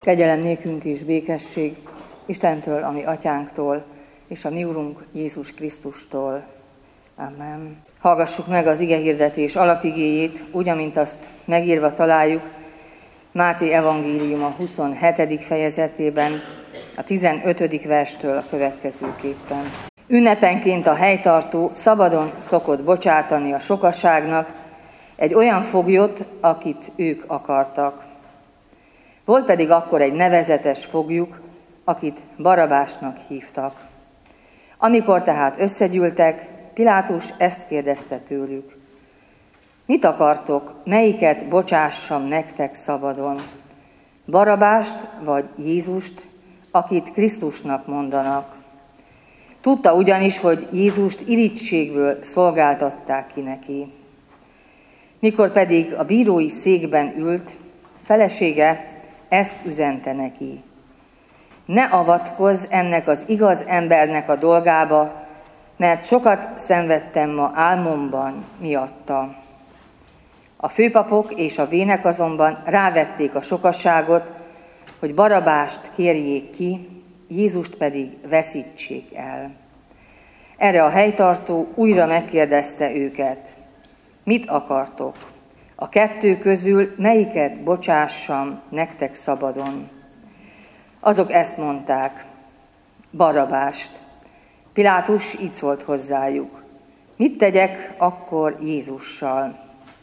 Kegyelem nékünk és békesség Istentől, a mi atyánktól, és a mi Urunk Jézus Krisztustól. Amen. Hallgassuk meg az igehirdetés alapigéjét, úgy, amint azt megírva találjuk Máté evangélium a 27. fejezetében, a 15. verstől a következőképpen. Ünnepenként a helytartó szabadon szokott bocsátani a sokaságnak egy olyan foglyot, akit ők akartak. Volt pedig akkor egy nevezetes foglyuk, akit Barabásnak hívtak. Amikor tehát összegyűltek, Pilátus ezt kérdezte tőlük: mit akartok, melyiket bocsássam nektek szabadon? Barabást vagy Jézust, akit Krisztusnak mondanak? Tudta ugyanis, hogy Jézust irigységből szolgáltatták ki neki. Mikor pedig a bírói székben ült, felesége ezt üzente neki: ne avatkozz ennek az igaz embernek a dolgába, mert sokat szenvedtem ma álmomban miatta. A főpapok és a vének azonban rávették a sokaságot, hogy Barabást kérjék ki, Jézust pedig veszítsék el. Erre a helytartó újra megkérdezte őket: mit akartok? A kettő közül melyiket bocsássam nektek szabadon? Azok ezt mondták: Barabást. Pilátus így szólt hozzájuk: mit tegyek akkor Jézussal?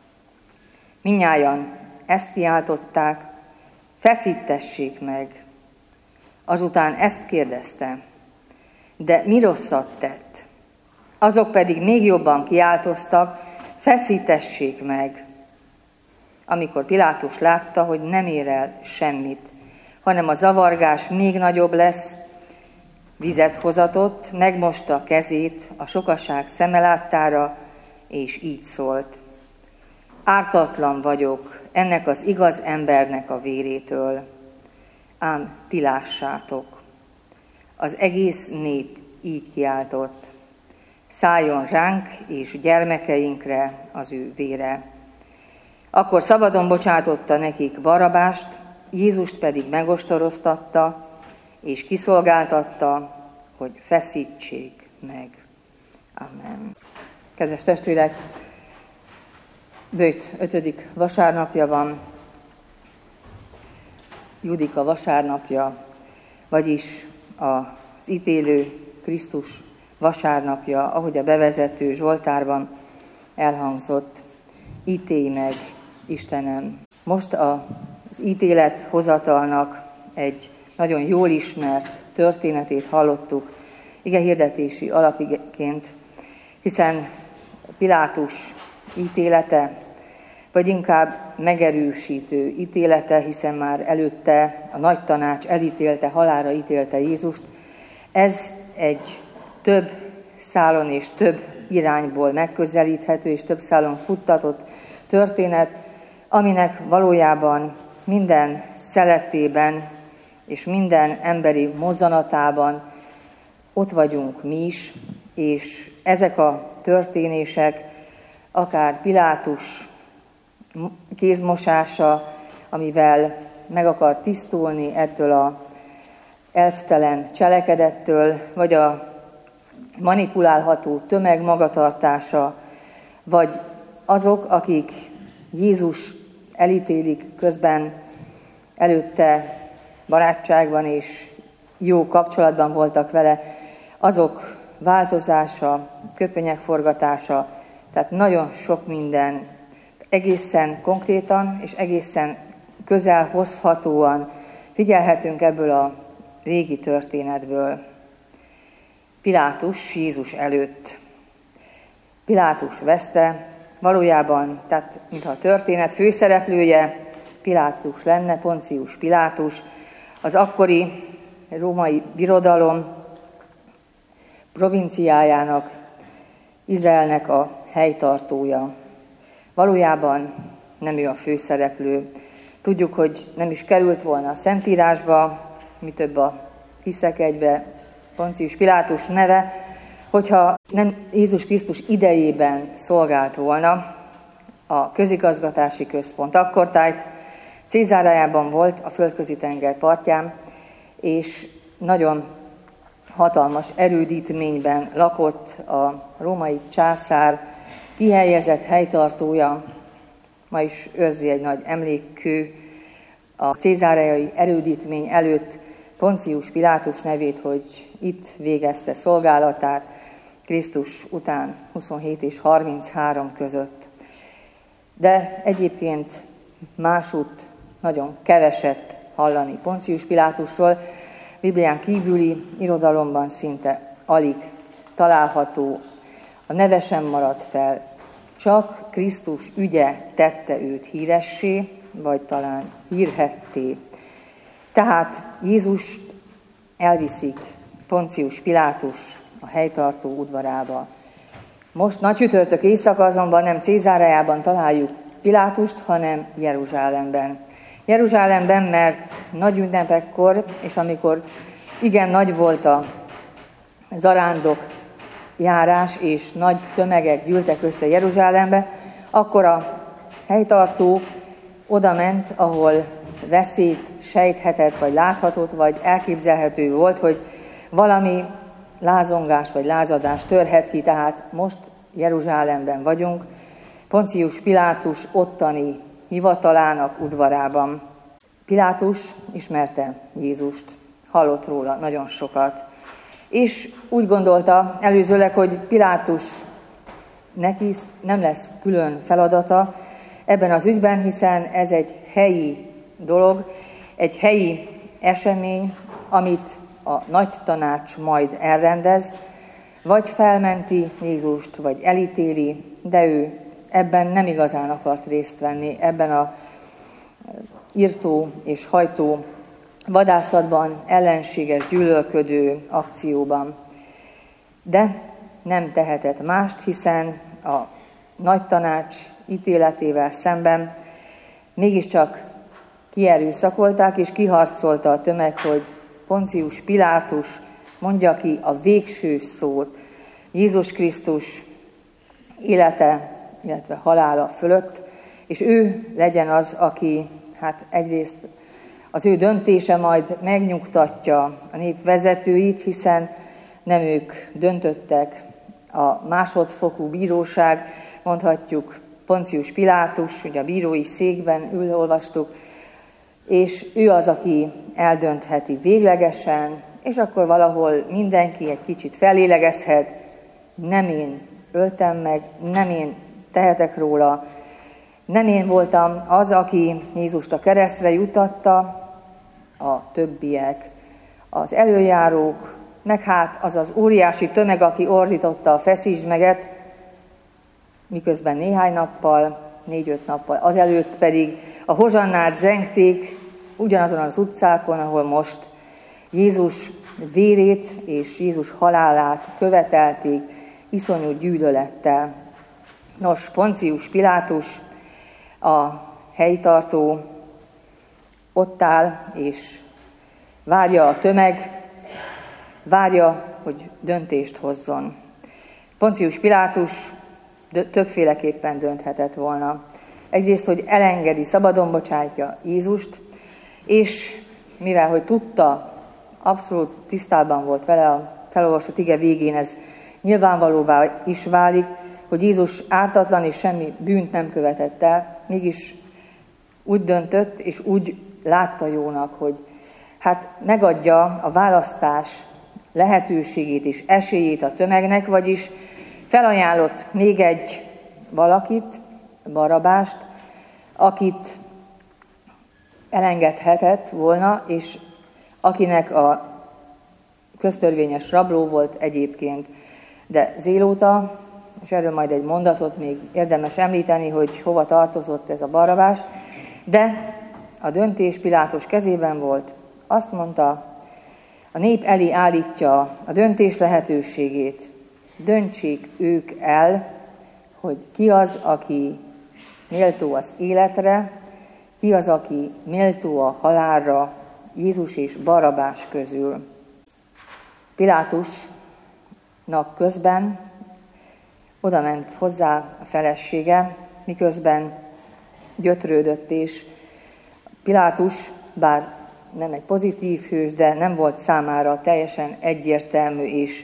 Mindnyájan ezt kiáltották: feszítessék meg. Azután ezt kérdezte: de mi rosszat tett? Azok pedig még jobban kiáltoztak: feszítessék meg. Amikor Pilátus látta, hogy nem ér el semmit, hanem a zavargás még nagyobb lesz, vizet hozatott, megmosta a kezét a sokaság szeme láttára, és így szólt: ártatlan vagyok ennek az igaz embernek a vérétől, ám ti lássátok. Az egész nép így kiáltott: szálljon ránk és gyermekeinkre az ő vére. Akkor szabadon bocsátotta nekik Barabást, Jézust pedig megostoroztatta, és kiszolgáltatta, hogy feszítsék meg. Amen. Kedves testvérek, bőjt 5. vasárnapja van, Judika vasárnapja, vagyis az ítélő Krisztus vasárnapja, ahogy a bevezető Zsoltárban elhangzott: ítélj meg, Istenem. Most az ítélethozatalnak egy nagyon jól ismert történetét hallottuk igehirdetési alapiként, hiszen Pilátus ítélete, vagy inkább megerősítő ítélete, hiszen már előtte a nagy tanács elítélte, halálra ítélte Jézust, ez egy több szálon és több irányból megközelíthető és több szálon futtatott történet, aminek valójában minden szeletében és minden emberi mozzanatában ott vagyunk mi is, és ezek a történések, akár Pilátus kézmosása, amivel meg akar tisztulni ettől a elvtelen cselekedettől, vagy a manipulálható tömeg magatartása, vagy azok, akik Jézus elítélik, közben előtte barátságban és jó kapcsolatban voltak vele, azok változása, köpenyek forgatása, tehát nagyon sok minden egészen konkrétan és egészen közel hozhatóan figyelhetünk ebből a régi történetből. Pilátus Jézus előtt. Pilátus veszte, valójában, tehát mintha a történet főszereplője Pilátus lenne, Poncius Pilátus, az akkori római birodalom provinciájának, Izraelnek a helytartója. Valójában nem ő a főszereplő. Tudjuk, hogy nem is került volna a Szentírásba, mi több a hiszekegybe Poncius Pilátus neve, hogyha nem Jézus Krisztus idejében szolgált volna a közigazgatási központ akkortájt, Cézáreában volt, a Földközi tenger partján, és nagyon hatalmas erődítményben lakott a római császár kihelyezett helytartója. Ma is őrzi egy nagy emlékkő a cézáreai erődítmény előtt Poncius Pilátus nevét, hogy itt végezte szolgálatát Krisztus után 27 és 33 között. De egyébként másutt nagyon keveset hallani Poncius Pilátusról, Biblián kívüli irodalomban szinte alig található, a neve sem maradt fel, csak Krisztus ügye tette őt híressé, vagy talán hírhetté. Tehát Jézust elviszik Poncius Pilátus a helytartó udvarába. Most nagycsütörtök éjszaka azonban nem Cézáreában találjuk Pilátust, hanem Jeruzsálemben. Jeruzsálemben, mert nagy ünnepekkor, és amikor igen nagy volt a zarándok járás, és nagy tömegek gyűltek össze Jeruzsálembe, akkor a helytartó oda ment, ahol veszélyt sejthetett, vagy láthatott, vagy elképzelhető volt, hogy valami lázongás vagy lázadás törhet ki, tehát most Jeruzsálemben vagyunk, Poncius Pilátus ottani hivatalának udvarában. Pilátus ismerte Jézust, hallott róla nagyon sokat, és úgy gondolta előzőleg, hogy Pilátus neki nem lesz külön feladata ebben az ügyben, hiszen ez egy helyi dolog, egy helyi esemény, amit a nagy tanács majd elrendez, vagy felmenti Jézust, vagy elítéli, de ő ebben nem igazán akart részt venni, ebben a írtó és hajtó vadászatban, ellenséges, gyűlölködő akcióban. De nem tehetett mást, hiszen a nagy tanács ítéletével szemben mégiscsak kierőszakolták, és kiharcolta a tömeg, hogy Poncius Pilátus mondja ki a végső szót Jézus Krisztus élete, illetve halála fölött, és ő legyen az, aki egyrészt az ő döntése majd megnyugtatja a nép vezetőit, hiszen nem ők döntöttek, a másodfokú bíróság, mondhatjuk Poncius Pilátus, ugye a bírói székben ül, olvastuk, és ő az, aki eldöntheti véglegesen, és akkor valahol mindenki egy kicsit fellélegezhet, nem én öltem meg, nem én tehetek róla, nem én voltam az, aki Jézust a keresztre jutatta, a többiek, az előjárók, meg az az óriási tömeg, aki ordította a feszítsd meget, miközben néhány nappal, 4-5 nappal azelőtt pedig a hozsannát zengték ugyanazon az utcákon, ahol most Jézus vérét és Jézus halálát követelték iszonyú gyűlölettel. Nos, Poncius Pilátus, a helytartó ott áll, és várja a tömeg, várja, hogy döntést hozzon. Poncius Pilátus többféleképpen dönthetett volna. Egyrészt, hogy elengedi, szabadon bocsátja Jézust, és mivel, hogy tudta, abszolút tisztában volt vele, a felolvasott ige végén ez nyilvánvalóvá is válik, hogy Jézus ártatlan és semmi bűnt nem követett el, mégis úgy döntött, és úgy látta jónak, hogy megadja a választás lehetőségét és esélyét a tömegnek, vagyis felajánlott még egy valakit, Barabást, akit elengedhetett volna, és akinek a köztörvényes rabló volt egyébként. De Zélóta, és erről majd egy mondatot még érdemes említeni, hogy hova tartozott ez a Barabás, de a döntés Pilátus kezében volt. Azt mondta, a nép elé állítja a döntés lehetőségét. Döntsék ők el, hogy ki az, aki méltó az életre, ki az, aki méltó a halálra, Jézus és Barabás közül. Pilátusnak közben oda ment hozzá a felesége, miközben gyötrődött, és Pilátus, bár nem egy pozitív hős, de nem volt számára teljesen egyértelmű és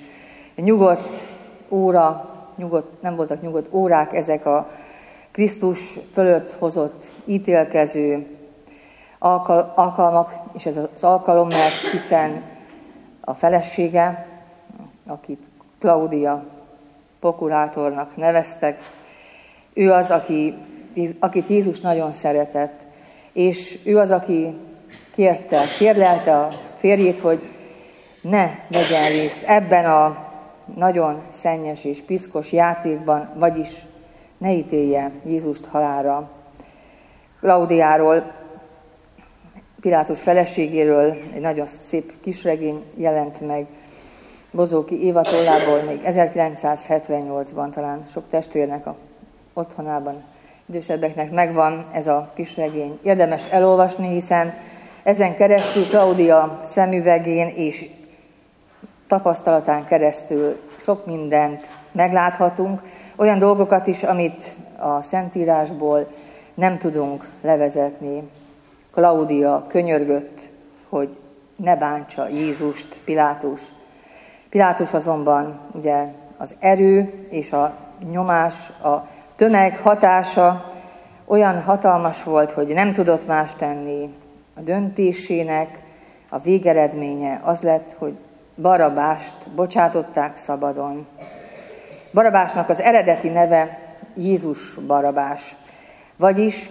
nem voltak nyugodt órák ezek a Krisztus fölött hozott ítélkező alkalmak, és ez az alkalom, mert hiszen a felesége, akit Klaudia prokurátornak neveztek, ő az, akit Jézus nagyon szeretett, és ő az, aki kérlelte a férjét, hogy ne vegyen részt ebben a nagyon szennyes és piszkos játékban, vagyis ne ítélje Jézust halálra. Klaudiáról, Pilátus feleségéről egy nagyon szép kisregény jelent meg Bozóki Éva tollából még 1978-ban, talán sok testvérnek a otthonában, idősebbeknek megvan ez a kisregény. Érdemes elolvasni, hiszen ezen keresztül Klaudia szemüvegén és tapasztalatán keresztül sok mindent megláthatunk, olyan dolgokat is, amit a Szentírásból nem tudunk levezetni. Klaudia könyörgött, hogy ne bántsa Jézust Pilátus. Pilátus azonban ugye az erő és a nyomás, a tömeg hatása olyan hatalmas volt, hogy nem tudott más tenni. A döntésének a végeredménye az lett, hogy Barabást bocsátották szabadon. Barabásnak az eredeti neve Jézus Barabás, vagyis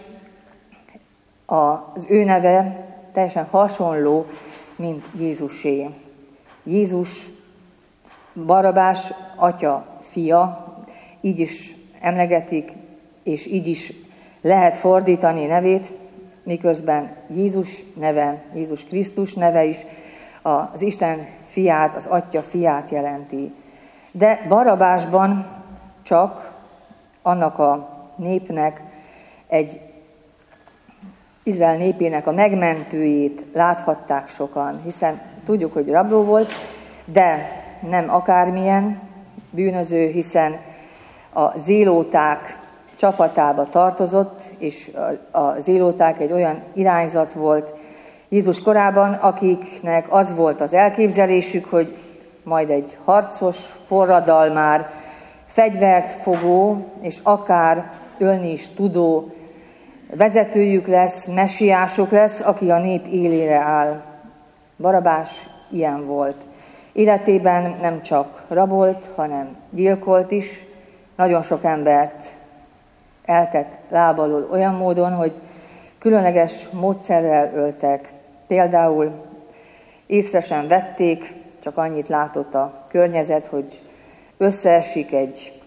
az ő neve teljesen hasonló, mint Jézusé. Jézus Barabás atya fia, így is emlegetik, és így is lehet fordítani nevét, miközben Jézus neve, Jézus Krisztus neve is az Isten fiát, az atya fiát jelenti. De Barabásban csak annak a népnek, Izrael népének a megmentőjét láthatták sokan, hiszen tudjuk, hogy rabló volt, de nem akármilyen bűnöző, hiszen a zélóták csapatába tartozott, és a zélóták egy olyan irányzat volt Jézus korában, akiknek az volt az elképzelésük, hogy majd egy harcos, forradalmár, fegyvert fogó, és akár ölni is tudó vezetőjük lesz, messiásuk lesz, aki a nép élére áll. Barabás ilyen volt. Életében nem csak rabolt, hanem gyilkolt is. Nagyon sok embert eltett lábalól olyan módon, hogy különleges módszerrel öltek. Például észre sem vették, csak annyit látott a környezet, hogy összeesik egy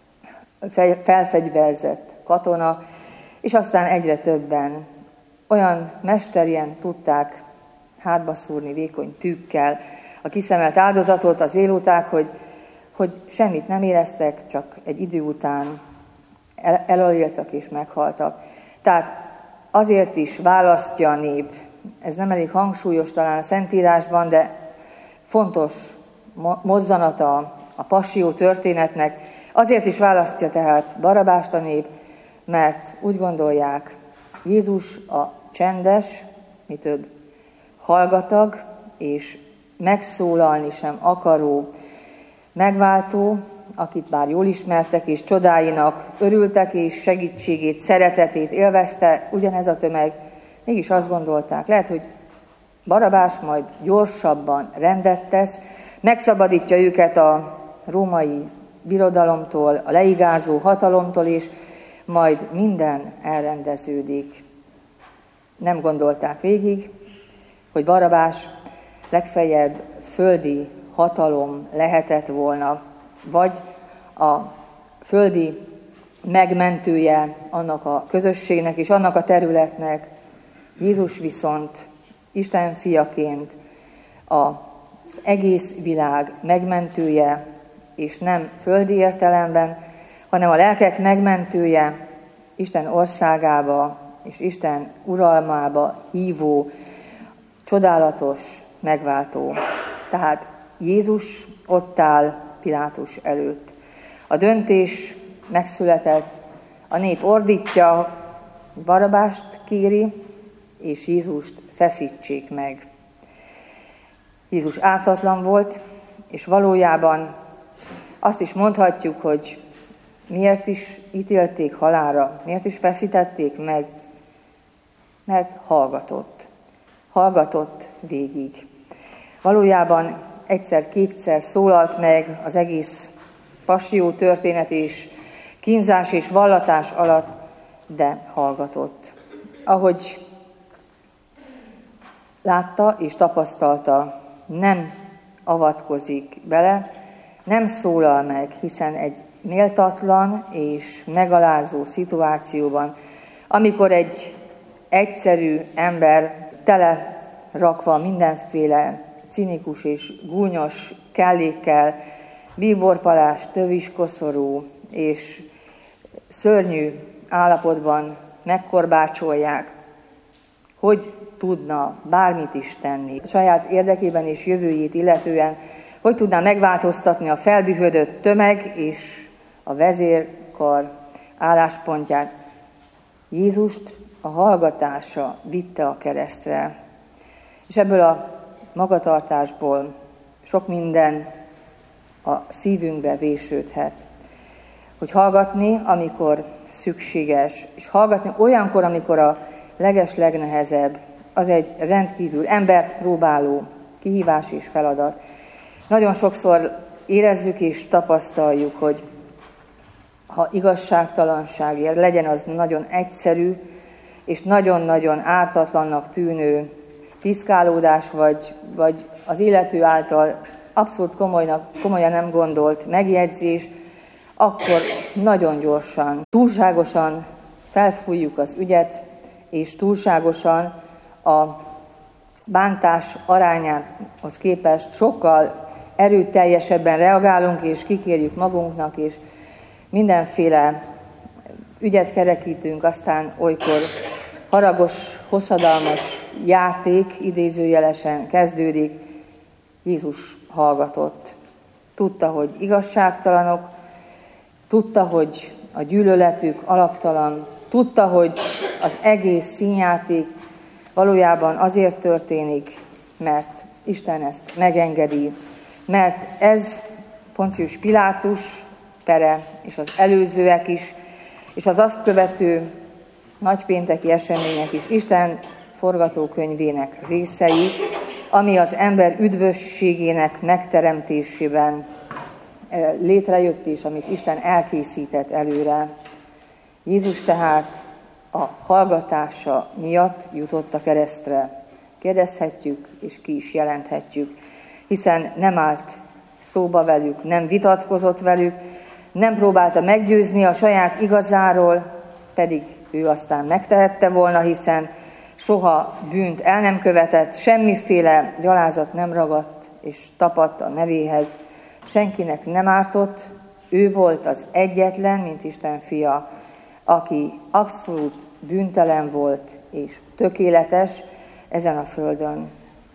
felfegyverzett katona, és aztán egyre többen olyan mesterien tudták hátba szúrni vékony tűkkel a kiszemelt áldozatot, az zélóták, hogy semmit nem éreztek, csak egy idő után elaléltak és meghaltak. Tehát azért is választja a nép, ez nem elég hangsúlyos talán a Szentírásban, de fontos mozzanata a passió történetnek, azért is választja tehát Barabást a nép, mert úgy gondolják, Jézus a csendes, mi több hallgatag és megszólalni sem akaró megváltó, akit bár jól ismertek és csodáinak örültek és segítségét, szeretetét élvezte, ugyanez a tömeg, mégis azt gondolták, lehet, hogy Barabás majd gyorsabban rendet tesz, megszabadítja őket a római birodalomtól, a leigázó hatalomtól, és majd minden elrendeződik. Nem gondolták végig, hogy Barabás legfeljebb földi hatalom lehetett volna, vagy a földi megmentője annak a közösségnek és annak a területnek. Jézus viszont Isten fiaként az egész világ megmentője, és nem földi értelemben, hanem a lelkek megmentője, Isten országába és Isten uralmába hívó, csodálatos megváltó. Tehát Jézus ott áll Pilátus előtt. A döntés megszületett, a nép ordítja, Barabást kéri, és Jézust feszítsék meg. Jézus ártatlan volt, és valójában azt is mondhatjuk, hogy miért is ítélték halálra, miért is feszítették meg, mert hallgatott. Hallgatott végig. Valójában egyszer-kétszer szólalt meg az egész passió történet és kínzás és vallatás alatt, de hallgatott. Ahogy látta és tapasztalta, nem avatkozik bele, nem szólal meg, hiszen egy méltatlan és megalázó szituációban, amikor egy egyszerű ember tele rakva mindenféle cinikus és gúnyos kellékkel, bíborpalás, töviskoszorú és szörnyű állapotban megkorbácsolják, hogy tudna bármit is tenni. A saját érdekében és jövőjét illetően, hogy tudná megváltoztatni a felbühödött tömeg és a vezérkar álláspontját. Jézust a hallgatása vitte a keresztre. És ebből a magatartásból sok minden a szívünkbe vésődhet. Hogy hallgatni, amikor szükséges, és hallgatni olyankor, amikor a legnehezebb, az egy rendkívül embert próbáló kihívás és feladat. Nagyon sokszor érezzük és tapasztaljuk, hogy ha igazságtalanságért, legyen az nagyon egyszerű és nagyon-nagyon ártatlannak tűnő piszkálódás, vagy az illető által abszolút komolyan nem gondolt megjegyzés, akkor nagyon gyorsan, túlságosan felfújjuk az ügyet, és túlságosan a bántás arányához képest sokkal erőteljesebben reagálunk, és kikérjük magunknak, és mindenféle ügyet kerekítünk, aztán olykor haragos, hosszadalmas játék idézőjelesen kezdődik. Jézus hallgatott. Tudta, hogy igazságtalanok, tudta, hogy a gyűlöletük alaptalan, tudta, hogy az egész színjáték valójában azért történik, mert Isten ezt megengedi, mert ez Poncius Pilátus pere, és az előzőek is, és az azt követő nagypénteki események is Isten forgatókönyvének részei, ami az ember üdvösségének megteremtésében létrejött, és amit Isten elkészített előre. Jézus tehát a hallgatása miatt jutott a keresztre. Kérdezhetjük, és ki is jelenthetjük, hiszen nem állt szóba velük, nem vitatkozott velük, nem próbálta meggyőzni a saját igazáról, pedig ő aztán megtehette volna, hiszen soha bűnt el nem követett, semmiféle gyalázat nem ragadt és tapadt a nevéhez, senkinek nem ártott, ő volt az egyetlen, mint Isten fia, aki abszolút bűntelen volt és tökéletes ezen a földön.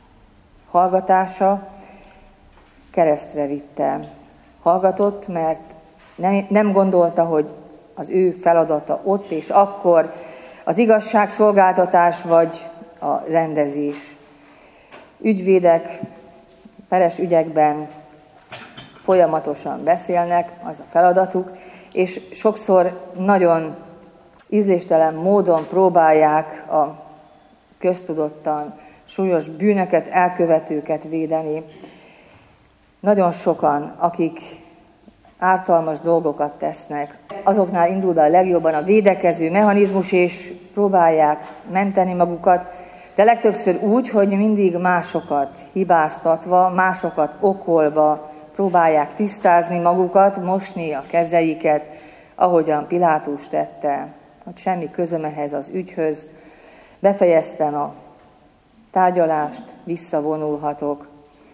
Hallgatása keresztre vitte. Hallgatott, mert nem gondolta, hogy az ő feladata ott és akkor az igazságszolgáltatás vagy a rendezés. Ügyvédek peres ügyekben folyamatosan beszélnek, az a feladatuk, és sokszor nagyon ízléstelen módon próbálják a köztudottan súlyos bűnöket, elkövetőket védeni. Nagyon sokan, akik ártalmas dolgokat tesznek, azoknál indul be a legjobban a védekező mechanizmus, és próbálják menteni magukat, de legtöbbször úgy, hogy mindig másokat hibáztatva, másokat okolva próbálják tisztázni magukat, mosni a kezeiket, ahogyan Pilátus tette, hogy semmi közöm ehhez az ügyhöz, befejeztem a tárgyalást, visszavonulhatok.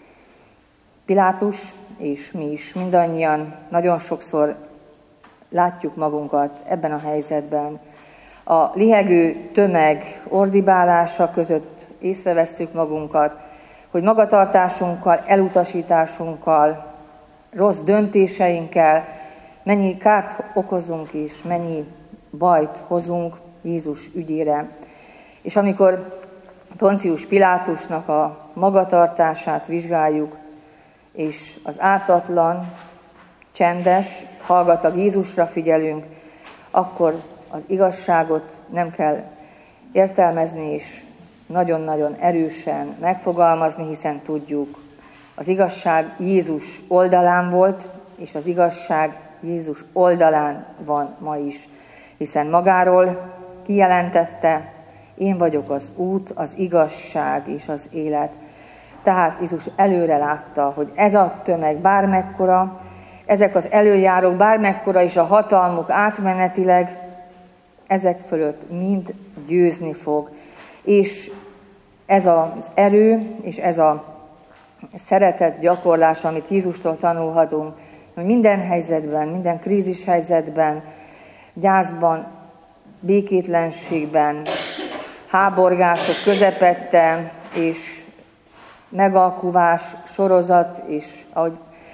Pilátus és mi is mindannyian nagyon sokszor látjuk magunkat ebben a helyzetben. A lihegő tömeg ordibálása között észrevesszük magunkat, hogy magatartásunkkal, elutasításunkkal, rossz döntéseinkkel mennyi kárt okozunk és mennyi bajt hozunk Jézus ügyére. És amikor Poncius Pilátusnak a magatartását vizsgáljuk, és az ártatlan, csendes, hallgatag Jézusra figyelünk, akkor az igazságot nem kell értelmezni és nagyon-nagyon erősen megfogalmazni, hiszen tudjuk, az igazság Jézus oldalán volt, és az igazság Jézus oldalán van ma is, hiszen magáról kijelentette, én vagyok az út, az igazság és az élet. Tehát Jézus előre látta, hogy ez a tömeg bármekkora, ezek az előjárók bármekkora is a hatalmuk átmenetileg, ezek fölött mind győzni fog. És ez az erő, és ez a szeretet gyakorlás, amit Jézustól tanulhatunk, hogy minden helyzetben, minden krízis helyzetben, gyászban, békétlenségben, háborgások közepette, és megalkuvás sorozat, és ahogy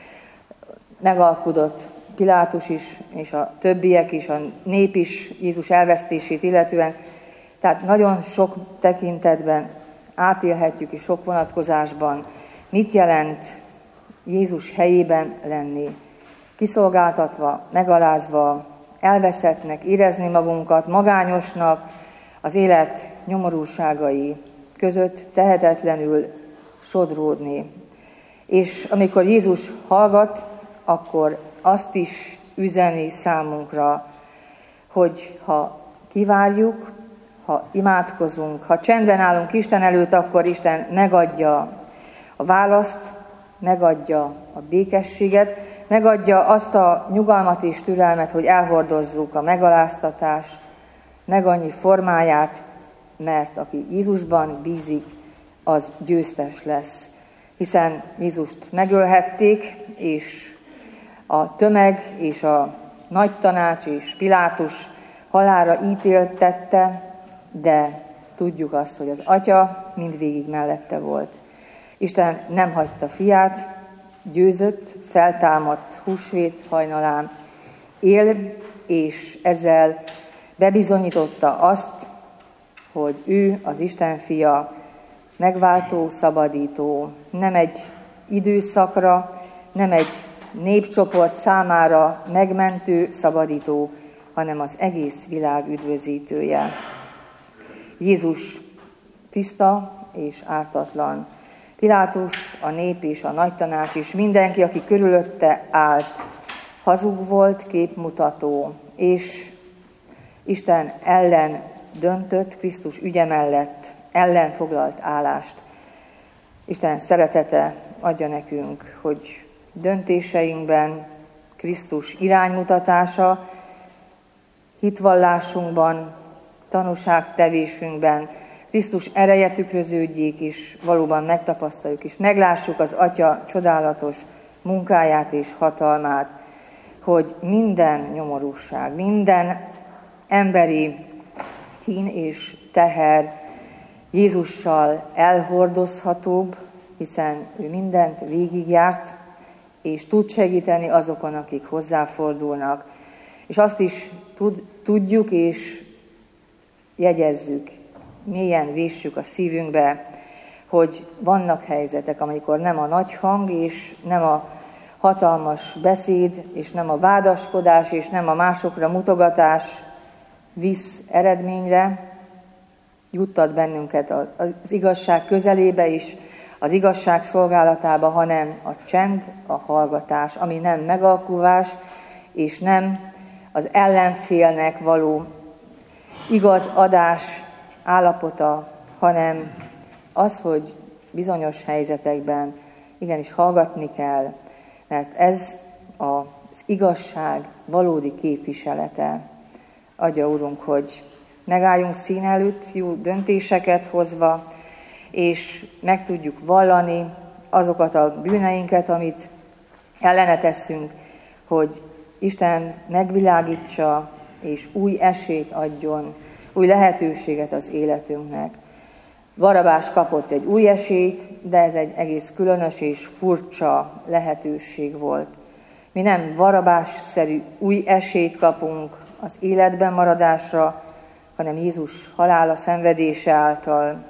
megalkudott Pilátus is, és a többiek is, a nép is Jézus elvesztését illetően. Tehát nagyon sok tekintetben átélhetjük, és sok vonatkozásban, mit jelent Jézus helyében lenni. Kiszolgáltatva, megalázva, elveszettnek érezni magunkat, magányosnak, az élet nyomorúságai között tehetetlenül sodródni. És amikor Jézus hallgat, akkor azt is üzeni számunkra, hogy ha kivárjuk, ha imádkozunk, ha csendben állunk Isten előtt, akkor Isten megadja a választ, megadja a békességet, megadja azt a nyugalmat és türelmet, hogy elhordozzuk a megaláztatás meg annyi formáját, mert aki Jézusban bízik, az győztes lesz. Hiszen Jézust megölhették, és a tömeg és a nagy tanács és Pilátus halálra ítéltette, de tudjuk azt, hogy az Atya mindvégig mellette volt. Isten nem hagyta fiát, győzött, feltámadt húsvét hajnalán, él, és ezzel bebizonyította azt, hogy ő az Isten fia, megváltó, szabadító, nem egy időszakra, nem egy népcsoport számára megmentő, szabadító, hanem az egész világ üdvözítője. Jézus tiszta és ártatlan. Pilátus, a nép és a nagytanács is, mindenki, aki körülötte állt, hazug volt, képmutató, és Isten ellen döntött, Krisztus ügye mellett ellen foglalt állást. Isten szeretete adja nekünk, hogy döntéseinkben Krisztus iránymutatása, hitvallásunkban, tanúságtevésünkben Krisztus ereje tükröződjék, és valóban megtapasztaljuk, és meglássuk az Atya csodálatos munkáját és hatalmát, hogy minden nyomorúság, minden emberi kín és teher Jézussal elhordozhatóbb, hiszen ő mindent végigjárt, és tud segíteni azokon, akik hozzáfordulnak. És azt is tudjuk és jegyezzük, mélyen véssük a szívünkbe, hogy vannak helyzetek, amikor nem a nagy hang, és nem a hatalmas beszéd, és nem a vádaskodás, és nem a másokra mutogatás visz eredményre, juttat bennünket az igazság közelébe is, az igazság szolgálatába, hanem a csend, a hallgatás, ami nem megalkuvás, és nem az ellenfélnek való igazadás állapota, hanem az, hogy bizonyos helyzetekben igenis hallgatni kell, mert ez az igazság valódi képviselete. Adja, Urunk, hogy megálljunk szín előtt jó döntéseket hozva, és meg tudjuk vallani azokat a bűneinket, amit ellene teszünk, hogy Isten megvilágítsa, és új esélyt adjon, új lehetőséget az életünknek. Barabás kapott egy új esélyt, de ez egy egész különös és furcsa lehetőség volt. Mi nem Barabás-szerű új esélyt kapunk az életben maradásra, hanem Jézus halála, szenvedése által,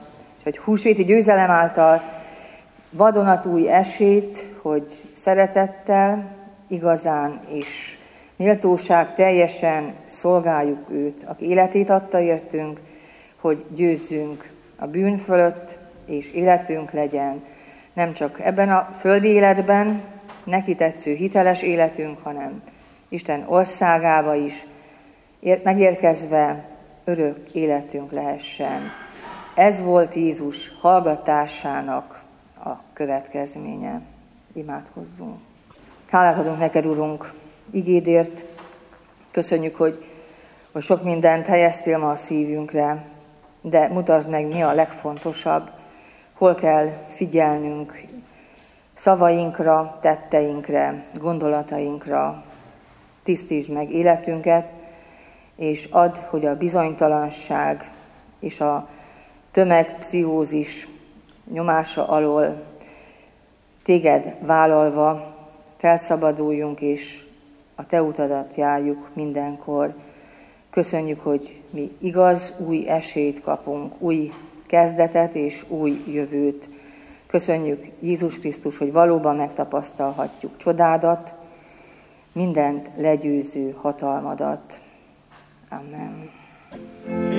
és hogy húsvéti győzelem által vadonatúj esélyt, hogy szeretettel, igazán és méltóság teljesen szolgáljuk őt, aki életét adta értünk, hogy győzzünk a bűn fölött, és életünk legyen nem csak ebben a földi életben, neki tetsző hiteles életünk, hanem Isten országába is megérkezve örök életünk lehessen. Ez volt Jézus hallgatásának a következménye. Imádkozzunk. Hálát adunk neked, Urunk, igédért. Köszönjük, hogy sok mindent helyeztél ma a szívünkre, de mutasd meg, mi a legfontosabb, hol kell figyelnünk szavainkra, tetteinkre, gondolatainkra. Tisztítsd meg életünket, és add, hogy a bizonytalanság és a tömegpszichózis nyomása alól téged vállalva felszabaduljunk, és a te utadat járjuk mindenkor. Köszönjük, hogy mi igaz, új esélyt kapunk, új kezdetet és új jövőt. Köszönjük, Jézus Krisztus, hogy valóban megtapasztalhatjuk csodádat, mindent legyőző hatalmadat. Amen.